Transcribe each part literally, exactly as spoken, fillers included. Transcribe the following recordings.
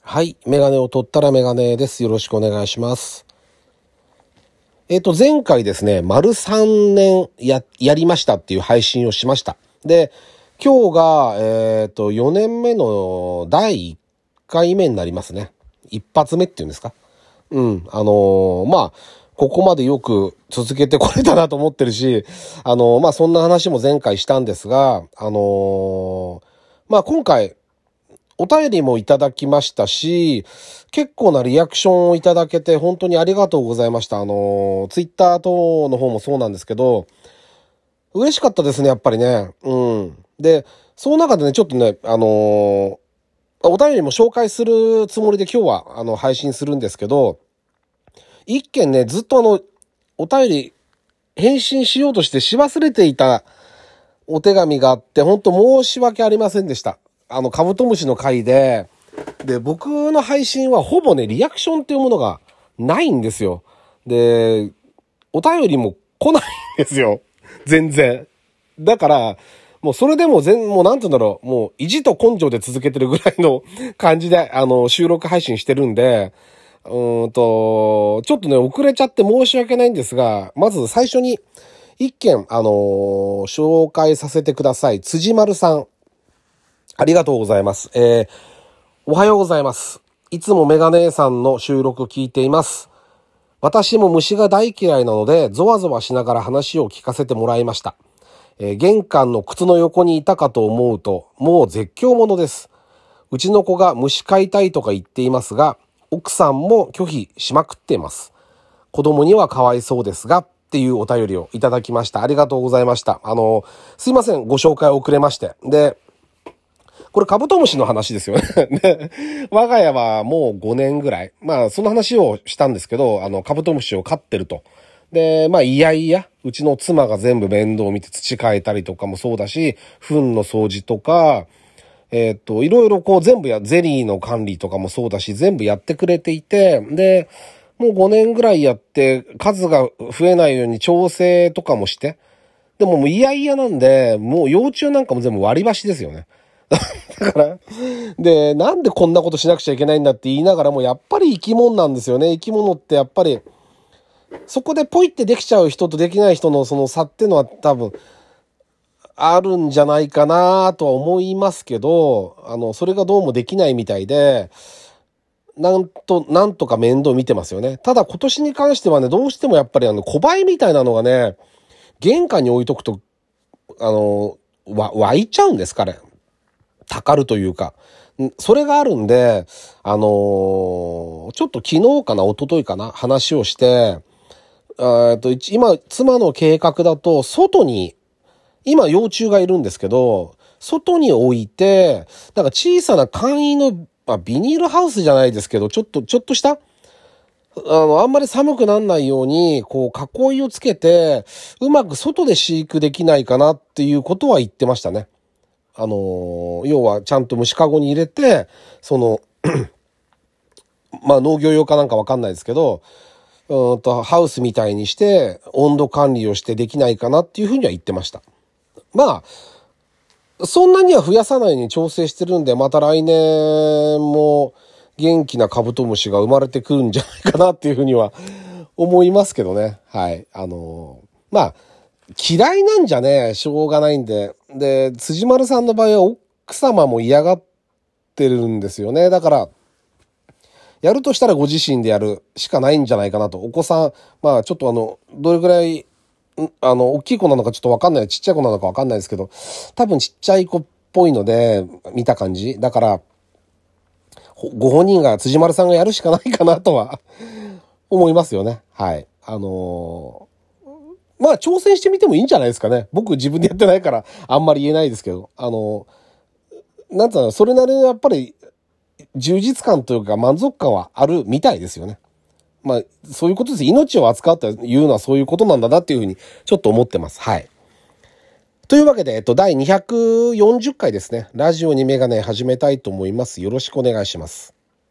はい。メガネを取ったらメガネです。よろしくお願いします。えっと、前回ですね、丸さんねんや、やりましたっていう配信をしました。で、今日が、えっと、よねんめのだいいっかいめになりますね。一発目っていうんですか。うん。あのー、まあ、ここまでよく続けてこれたなと思ってるし、あのー、まあ、そんな話も前回したんですが、あのー、まあ、今回、お便りもいただきましたし、結構なリアクションをいただけて本当にありがとうございました。あの、ツイッター等の方もそうなんですけど、嬉しかったですね、やっぱりね。うん。で、その中でね、ちょっとね、あのー、お便りも紹介するつもりで今日は、あの、配信するんですけど、一件ね、ずっとあの、お便り、返信しようとしてし忘れていたお手紙があって、本当申し訳ありませんでした。あの、カブトムシの回で、で、僕の配信はほぼね、リアクションっていうものがないんですよ。で、お便りも来ないんですよ。全然。だから、もうそれでも全、もうなんて言うんだろう、もう意地と根性で続けてるぐらいの感じで、あの、収録配信してるんで、うーんと、ちょっとね、遅れちゃって申し訳ないんですが、まず最初に一件、あのー、紹介させてください。辻丸さん。ありがとうございます。えー、おはようございます。いつもメガネさんの収録聞いています。私も虫が大嫌いなので、ゾワゾワしながら話を聞かせてもらいました。えー、玄関の靴の横にいたかと思うと、もう絶叫者です。うちの子が虫飼いたいとか言っていますが、奥さんも拒否しまくっています。子供にはかわいそうですが、っていうお便りをいただきました。ありがとうございました。あの、すいません、ご紹介遅れまして。で、これカブトムシの話ですよね。で、我が家はもうごねんぐらい。まあ、その話をしたんですけど、あの、カブトムシを飼ってると。で、まあ、いやいや、うちの妻が全部面倒を見て土変えたりとかもそうだし、糞の掃除とか、えーっと、いろいろこう全部や、ゼリーの管理とかもそうだし、全部やってくれていて、で、もうごねんぐらいやって、数が増えないように調整とかもして、でももういやいやなんで、もう幼虫なんかも全部割り箸ですよね。だから、で、なんでこんなことしなくちゃいけないんだって言いながらも、やっぱり生き物なんですよね。生き物ってやっぱり、そこでポイってできちゃう人とできない人のその差っていうのは多分、あるんじゃないかなとは思いますけど、あの、それがどうもできないみたいで、なんと、なんとか面倒見てますよね。ただ今年に関してはね、どうしてもやっぱりあの、小バエみたいなのがね、玄関に置いとくと、あの、わ、湧いちゃうんですかね。たかるというか。それがあるんで、あのー、ちょっと昨日かな、一昨日かな、話をして、えっと、今、妻の計画だと、外に、今幼虫がいるんですけど、外に置いて、なんか小さな簡易の、まあ、ビニールハウスじゃないですけど、ちょっと、ちょっとした、あの、あんまり寒くならないように、こう、囲いをつけて、うまく外で飼育できないかなっていうことは言ってましたね。あの、要はちゃんと虫かごに入れて、その、まあ農業用かなんかわかんないですけど、うんと、ハウスみたいにして温度管理をしてできないかなっていうふうには言ってました。まあ、そんなには増やさないように調整してるんで、また来年も元気なカブトムシが生まれてくるんじゃないかなっていうふうには思いますけどね。はい。あの、まあ、嫌いなんじゃね、しょうがないんで。で、辻丸さんの場合は奥様も嫌がってるんですよね。だから、やるとしたらご自身でやるしかないんじゃないかなと。お子さん、まあちょっとあの、どれくらい、あの、大きい子なのかちょっとわかんない。ちっちゃい子なのかわかんないですけど、多分ちっちゃい子っぽいので、見た感じ。だから、ご本人が、辻丸さんがやるしかないかなとは思いますよね。はい。あのーまあ、挑戦してみてもいいんじゃないですかね。僕自分でやってないから、あんまり言えないですけど。あの、なんつうの、それなりにやっぱり、充実感というか満足感はあるみたいですよね。まあ、そういうことです。命を扱うというのはそういうことなんだなっていうふうに、ちょっと思ってます。はい。というわけで、えっと、だいにひゃくよんじゅっかいですね。ラジオにメガネ始めたいと思います。よろしくお願いします。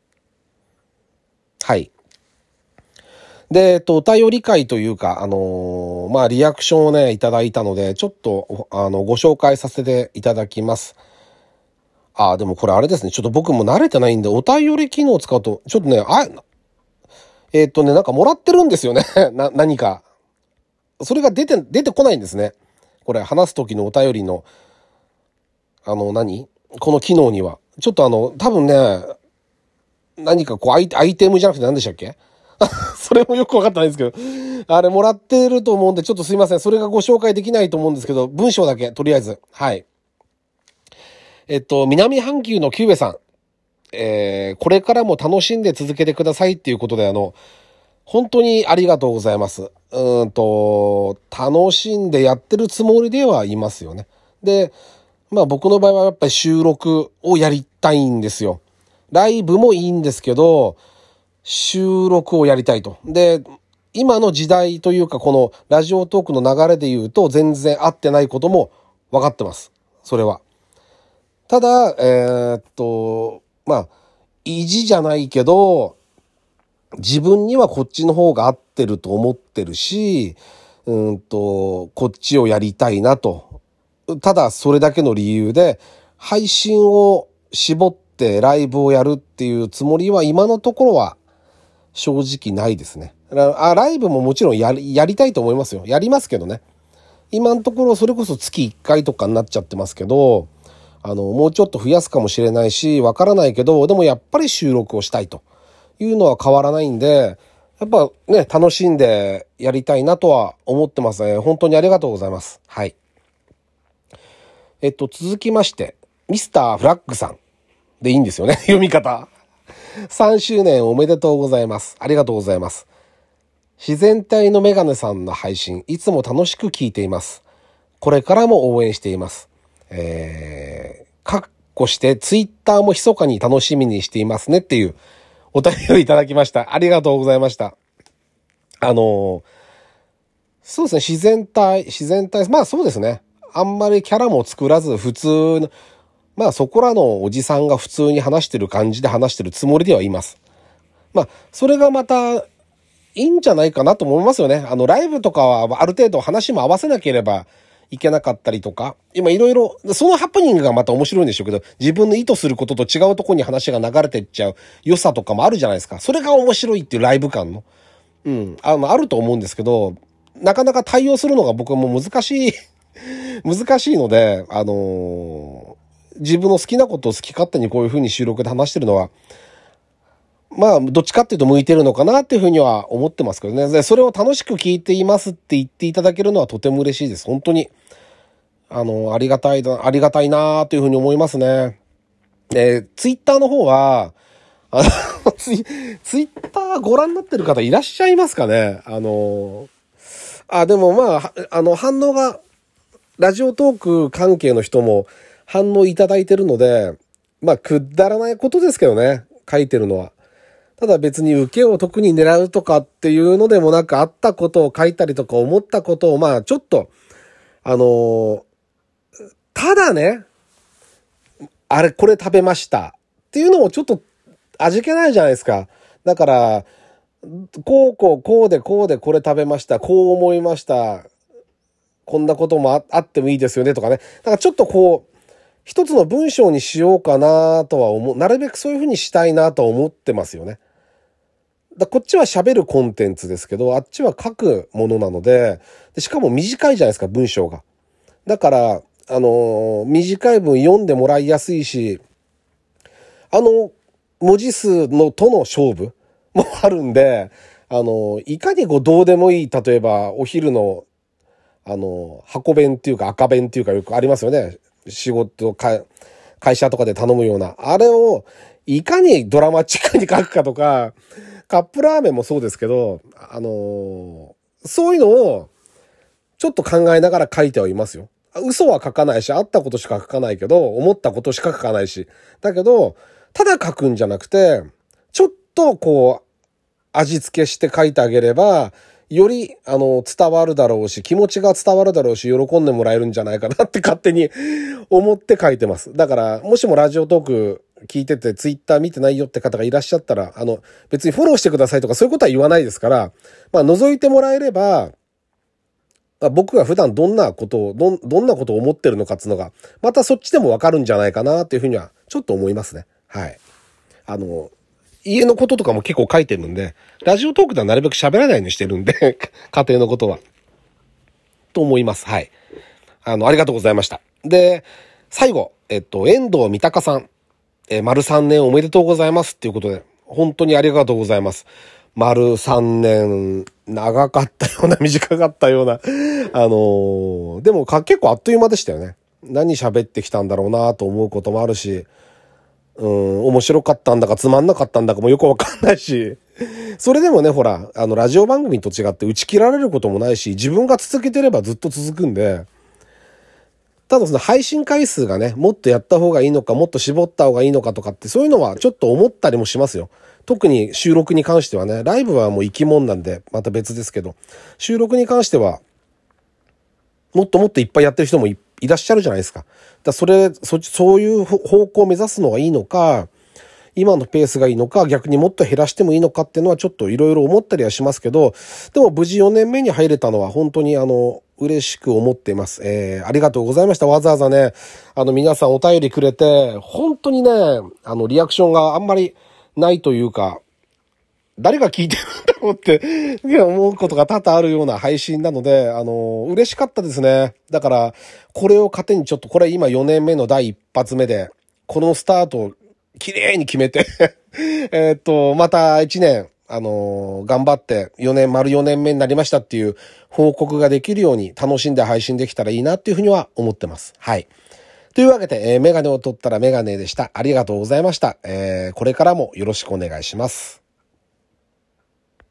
はい。で、えっと、お便り会というか、あのー、まあ、リアクションをね、いただいたので、ちょっと、あの、ご紹介させていただきます。 ああ、でもこれあれですね。ちょっと僕も慣れてないんで、お便り機能を使うと、ちょっとね、あ、えーっとね、なんかもらってるんですよね。な、何か。それが出て、出てこないんですね。これ、話す時のお便りの、あの何、この機能には。ちょっとあの、多分ね、何かこうアイ、アイテムじゃなくて何でしたっけそれもよくわかってないんですけど。あれもらってると思うんで、ちょっとすいません。それがご紹介できないと思うんですけど、文章だけ、とりあえず。はい。えっと、南半球のキューベさん。えー、これからも楽しんで続けてくださいっていうことで、あの、本当にありがとうございます。うーんと、楽しんでやってるつもりではいますよね。で、まあ僕の場合はやっぱり収録をやりたいんですよ。ライブもいいんですけど、収録をやりたいと。で、今の時代というかこのラジオトークの流れで言うと全然合ってないことも分かってます。それは。ただ、えー、っと、まあ、意地じゃないけど、自分にはこっちの方が合ってると思ってるし、うんと、こっちをやりたいなと。ただそれだけの理由で、配信を絞ってライブをやるっていうつもりは今のところは正直ないですね。あ、ライブももちろんやり、やりたいと思いますよ。やりますけどね。今のところそれこそ月いっかいとかになっちゃってますけど、あの、もうちょっと増やすかもしれないし、わからないけど、でもやっぱり収録をしたいというのは変わらないんで、やっぱね、楽しんでやりたいなとは思ってますね。本当にありがとうございます。はい。えっと、続きまして、ミスターフラッグさんでいいんですよね。読み方。さんしゅうねんおめでとうございます。ありがとうございます。自然体のメガネさんの配信、いつも楽しく聞いています。これからも応援しています。えー、かっこしてツイッターも密かに楽しみにしていますねっていうお便りをいただきました。ありがとうございました。あのー、そうですね、自然体、自然体、まあそうですね。あんまりキャラも作らず普通の、まあそこらのおじさんが普通に話してる感じで話してるつもりではいます。まあ、それがまたいいんじゃないかなと思いますよね。あの、ライブとかはある程度話も合わせなければいけなかったりとか、今いろいろ、そのハプニングがまた面白いんでしょうけど、自分の意図することと違うところに話が流れていっちゃう良さとかもあるじゃないですか。それが面白いっていうライブ感の。うん、あの、あると思うんですけど、なかなか対応するのが僕も難しい、難しいので、あのー、自分の好きなことを好き勝手にこういう風に収録で話してるのは、まあ、どっちかっていうと向いてるのかなっていうふうには思ってますけどね。で、それを楽しく聞いていますって言っていただけるのはとても嬉しいです。本当に。あの、ありがたいだ、ありがたいなというふうに思いますね。えー、ツイッターの方は、あのツイ、ツイッターご覧になってる方いらっしゃいますかね。あの、あ、でもまあ、あの、反応が、ラジオトーク関係の人も反応いただいてるので、まあ、くだらないことですけどね。書いてるのは。ただ別に受けを特に狙うとかっていうのでもなく、あったことを書いたりとか思ったことを、まあちょっと、あのー、ただね、あれこれ食べましたっていうのもちょっと味気ないじゃないですか。だから、こうこうこうでこうでこれ食べました。こう思いました。こんなことも あ, あってもいいですよねとかね。だからちょっとこう、一つの文章にしようかなとは思う。なるべくそういうふうにしたいなとは思ってますよね。だこっちは喋るコンテンツですけど、あっちは書くものなので、でしかも短いじゃないですか、文章が。だから、あのー、短い分読んでもらいやすいし、あの、文字数のとの勝負もあるんで、あのー、いかにこうどうでもいい、例えばお昼の、あのー、箱弁っていうか赤弁っていうかよくありますよね。仕事か、会社とかで頼むような。あれを、いかにドラマチックに書くかとか、カップラーメンもそうですけど、あのー、そういうのをちょっと考えながら書いてはいますよ。嘘は書かないし、あったことしか書かないけど、思ったことしか書かないし。だけど、ただ書くんじゃなくて、ちょっとこう、味付けして書いてあげれば、より、あの、伝わるだろうし、気持ちが伝わるだろうし、喜んでもらえるんじゃないかなって勝手に思って書いてます。だから、もしもラジオトーク聞いてて、ツイッター見てないよって方がいらっしゃったら、あの、別にフォローしてくださいとかそういうことは言わないですから、まあ、覗いてもらえれば、僕が普段どんなことを、どん、どんなことを思ってるのかっていうのが、またそっちでもわかるんじゃないかなっていうふうには、 ちょっと思いますね。はい。あの、家のこととかも結構書いてるんで、ラジオトークではなるべく喋らないようにしてるんで、家庭のことは。と思います。はい。あの、ありがとうございました。で、最後、えっと、遠藤三鷹さん、えー、丸さんねんおめでとうございますっていうことで、本当にありがとうございます。丸さんねん、長かったような、短かったような、あのー、でもか結構あっという間でしたよね。何喋ってきたんだろうなと思うこともあるし、うん、面白かったんだかつまんなかったんだかもよくわかんないし、それでもね、ほら、あの、ラジオ番組と違って打ち切られることもないし、自分が続けてればずっと続くんで、ただその配信回数がね、もっとやった方がいいのか、もっと絞った方がいいのかとかって、そういうのはちょっと思ったりもしますよ。特に収録に関してはね、ライブはもう生き物なんで、また別ですけど、収録に関しては、もっともっといっぱいやってる人も い, いらっしゃるじゃないですか。だからそれ、そ、そういう方向を目指すのがいいのか、今のペースがいいのか、逆にもっと減らしてもいいのかっていうのはちょっといろいろ思ったりはしますけど、でも無事よねんめに入れたのは本当にあの、嬉しく思っています。えー、ありがとうございました。わざわざね、あの皆さんお便りくれて、本当にね、あのリアクションがあんまりないというか、誰が聞いてるんだろうって思うことが多々あるような配信なので、あの、嬉しかったですね。だから、これを糧にちょっと、これ今よねんめの第一発目で、このスタートを綺麗に決めてえっと、またいちねん、あの、頑張ってよねん、丸よねんめになりましたっていう報告ができるように楽しんで配信できたらいいなっていうふうには思ってます。はい。というわけで、えー、メガネを取ったらメガネでした。ありがとうございました。えー、これからもよろしくお願いします。